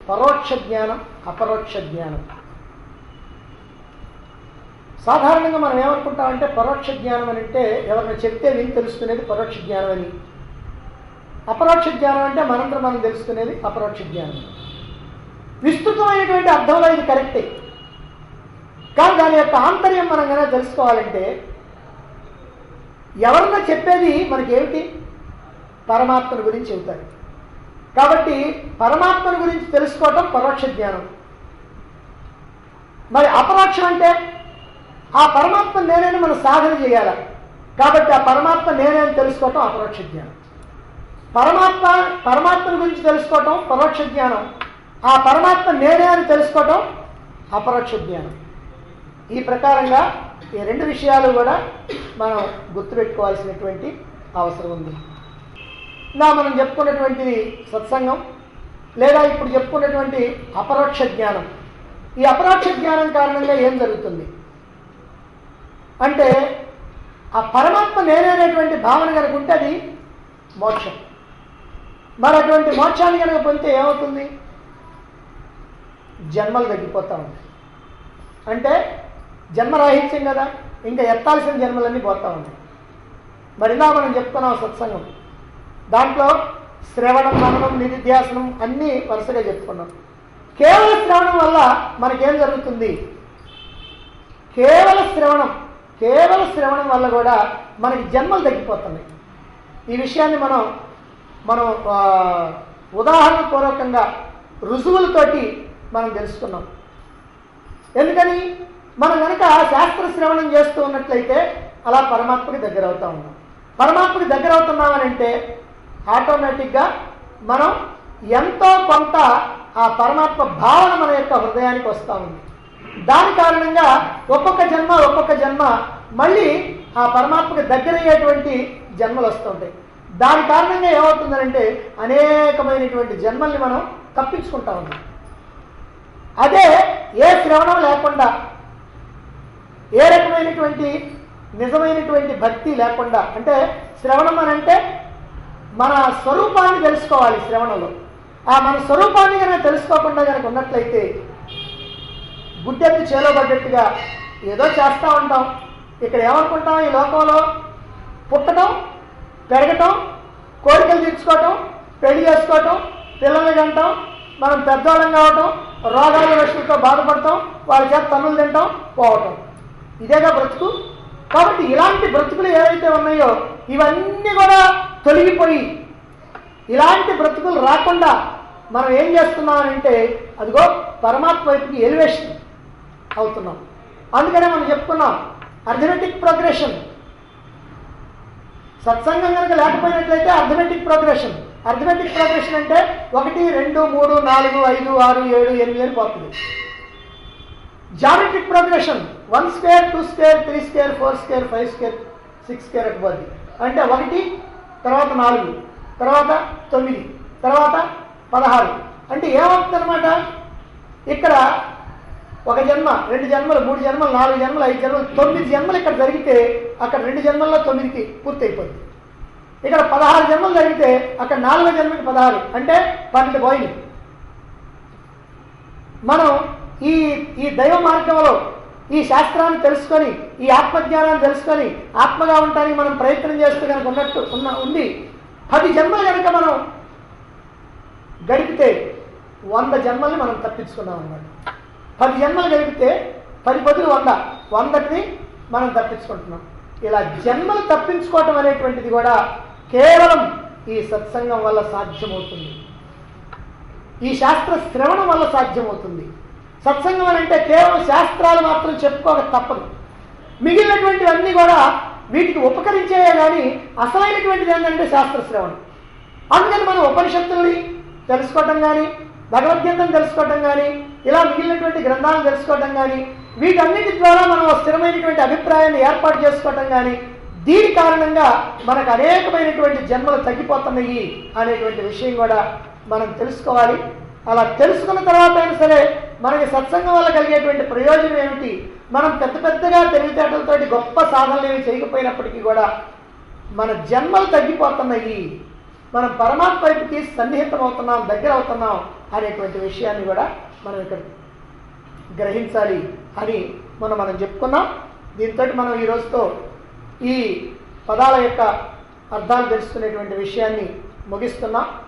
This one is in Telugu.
పరోక్ష జ్ఞానం, అపరోక్ష జ్ఞానం. సాధారణంగా మనం ఏమనుకుంటామంటే పరోక్ష జ్ఞానం అని అంటే ఎవరైనా చెప్తే విని తెలుసుకునేది పరోక్ష జ్ఞానం అని, అపరోక్ష జ్ఞానం అంటే మనంతరం మనం తెలుసుకునేది అపరోక్ష జ్ఞానం. విస్తృతమైనటువంటి అర్థంలో ఇది కరెక్టే, కానీ దాని యొక్క ఆంతర్యం మనం కనుక తెలుసుకోవాలంటే ఎవరన్నా చెప్పేది మనకేమిటి? పరమాత్మను గురించి చెబుతారు. కాబట్టి పరమాత్మను గురించి తెలుసుకోవటం పరోక్ష జ్ఞానం. మరి అపరోక్షం అంటే ఆ పరమాత్మ నేనని మనం సాధన చేయాలి. కాబట్టి ఆ పరమాత్మ నేనే అని తెలుసుకోవటం అపరోక్ష జ్ఞానం. పరమాత్మను గురించి తెలుసుకోవటం పరోక్ష జ్ఞానం, ఆ పరమాత్మ నేనే అని తెలుసుకోవటం అపరోక్ష జ్ఞానం. ఈ ప్రకారంగా ఈ రెండు విషయాలు కూడా మనం గుర్తుపెట్టుకోవాల్సినటువంటి అవసరం ఉంది. మనం చెప్పుకున్నటువంటిది సత్సంగం, లేదా ఇప్పుడు చెప్పుకున్నటువంటి అపరోక్ష జ్ఞానం. ఈ అపరోక్ష జ్ఞానం కారణంగా ఏం జరుగుతుంది అంటే ఆ పరమాత్మ నేనే అనేటువంటి భావన కనుక ఉంటే అది మోక్షం. మరి అటువంటి మోక్షాన్ని కనుక పొందితే ఏమవుతుంది? జన్మలు తగ్గిపోతూ ఉంటాయి. అంటే జన్మరాహిత్యం కదా, ఇంకా ఎత్తాల్సిన జన్మలన్నీ పోతూ ఉంటాయి. మరి ఇలా మనం చెప్తున్నాం సత్సంగం, దాంట్లో శ్రవణం, మననం, నిధిధ్యాసనం అన్నీ వరుసగా చెప్పుకున్నాం. కేవల శ్రవణం వల్ల మనకేం జరుగుతుంది? కేవల శ్రవణం వల్ల కూడా మనకి జన్మలు తగ్గిపోతున్నాయి. ఈ విషయాన్ని మనం ఉదాహరణ పూర్వకంగా రుజువులతోటి మనం తెలుసుకున్నాం. ఎందుకని? మనం కనుక శాస్త్ర శ్రవణం చేస్తూ ఉన్నట్లయితే అలా పరమాత్మకి దగ్గర అవుతా ఉన్నాం. పరమాత్మకి దగ్గర అవుతున్నామనంటే ఆటోమేటిక్గా మనం ఎంతో కొంత ఆ పరమాత్మ భావన మన యొక్క హృదయానికి వస్తూ ఉంది. దాని కారణంగా ఒక్కొక్క జన్మ మళ్ళీ ఆ పరమాత్మకి దగ్గరయ్యేటువంటి జన్మలు వస్తుంటాయి. దాని కారణంగా ఏమవుతుందంటే అనేకమైనటువంటి జన్మల్ని మనం తప్పించుకుంటా ఉన్నాం. అదే ఏ శ్రవణం లేకుండా, ఏ రకమైనటువంటి నిజమైనటువంటి భక్తి లేకుండా, అంటే శ్రవణం అని అంటే మన స్వరూపాన్ని తెలుసుకోవాలి. శ్రవణంలో ఆ మన స్వరూపాన్ని కనుక తెలుసుకోకుండా కనుక ఉన్నట్లయితే గుడ్డెత్తి చేలోబడ్డట్టుగా ఏదో చేస్తూ ఉంటాం. ఇక్కడ ఏమనుకుంటాం? ఈ లోకంలో పుట్టడం, పెరగటం, కోరికలు తీర్చుకోవటం, పెళ్లి చేసుకోవటం, పిల్లల్ని కంటాం, మనం పెద్దవాళ్ళం కావటం, రోగాల రక్షలతో బాధపడటం, వాళ్ళ చేత తన్నులు తింటాం, పోవటం, ఇదేగా బ్రతుకు. కాబట్టి ఇలాంటి బ్రతుకులు ఏవైతే ఉన్నాయో ఇవన్నీ కూడా తొలగిపోయి ఇలాంటి బ్రతుకులు రాకుండా మనం ఏం చేస్తున్నామంటే అదిగో పరమాత్మ వైపుకి ఎలివేషన్ అవుతున్నాం. అందుకనే మనం చెప్పుకున్నాం అర్థమెటిక్ ప్రోగ్రెషన్. సత్సంగం కనుక లేకపోయినట్లయితే అర్థమెటిక్ ప్రోగ్రెషన్ అంటే 1, 2, 3, 4, 5, 6, 7, 8 అని పోతుంది. Geometric progression 1 square, 2 square, 3 square, 4 square, 5 square, 6 square అటు పోతుంది. అంటే 1, తర్వాత 4, తర్వాత 9, తర్వాత 16. అంటే ఏమవుతుందన్నమాట? ఇక్కడ 1 జన్మ, 2 జన్మలు, 3 జన్మలు, 4 జన్మలు, 5 జన్మలు, 9 జన్మలు ఇక్కడ జరిగితే అక్కడ 2 జన్మల్లో 9కి పూర్తి అయిపోతుంది. ఇక్కడ 16 జన్మలు జరిగితే అక్కడ 4వ జన్మకి 16, అంటే 12 పోయింది. మనం ఈ దైవ మార్గంలో ఈ శాస్త్రాన్ని తెలుసుకొని, ఈ ఆత్మజ్ఞానాన్ని తెలుసుకొని ఆత్మగా ఉండటానికి మనం ప్రయత్నం చేస్తూ కనుక ఉండి 10 జన్మలు కనుక మనం గడిపితే 100 జన్మల్ని మనం తప్పించుకున్నాం అన్నమాట. 10 జన్మలు గడిపితే 10 బదులు 100, 100ని మనం తప్పించుకుంటున్నాం. ఇలా జన్మలు తప్పించుకోవటం అనేటువంటిది కూడా కేవలం ఈ సత్సంగం వల్ల సాధ్యమవుతుంది. ఈ శాస్త్ర శ్రవణం వల్ల సాధ్యమవుతుంది. సత్సంగం అని అంటే కేవలం శాస్త్రాలు మాత్రం చెప్పుకోక తప్పదు. మిగిలినటువంటివన్నీ కూడా వీటికి ఉపకరించేవే కానీ అసలైనటువంటిది ఏంటంటే శాస్త్ర శ్రవణం. అందుకని మనం ఉపనిషత్తుల్ని తెలుసుకోవటం కానీ, భగవద్గీతను తెలుసుకోవటం కానీ, ఇలా మిగిలినటువంటి గ్రంథాలను తెలుసుకోవటం కానీ, వీటన్నిటి ద్వారా మనం స్థిరమైనటువంటి అభిప్రాయాన్ని ఏర్పాటు చేసుకోవటం కానీ, దీని కారణంగా మనకు అనేకమైనటువంటి జన్మలు తగ్గిపోతున్నాయి అనేటువంటి విషయం కూడా మనం తెలుసుకోవాలి. అలా తెలుసుకున్న తర్వాత అయినా సరే మనకి సత్సంగం వల్ల కలిగేటువంటి ప్రయోజనం ఏమిటి? మనం పెద్దగా తెలివితేటలతోటి గొప్ప సాధనలు ఏమి చేయకపోయినప్పటికీ కూడా మన జన్మలు తగ్గిపోతున్నాయి, మనం పరమాత్మ వైపుకి సన్నిహితం అవుతున్నాం, దగ్గర అవుతున్నాం అనేటువంటి విషయాన్ని కూడా మనం ఇక్కడ గ్రహించాలి అని మనం చెప్పుకున్నాం. దీంతో మనం ఈ రోజుతో ఈ పదాల యొక్క అర్థాలు తెలుసుకునేటువంటి విషయాన్ని ముగిస్తున్నాం.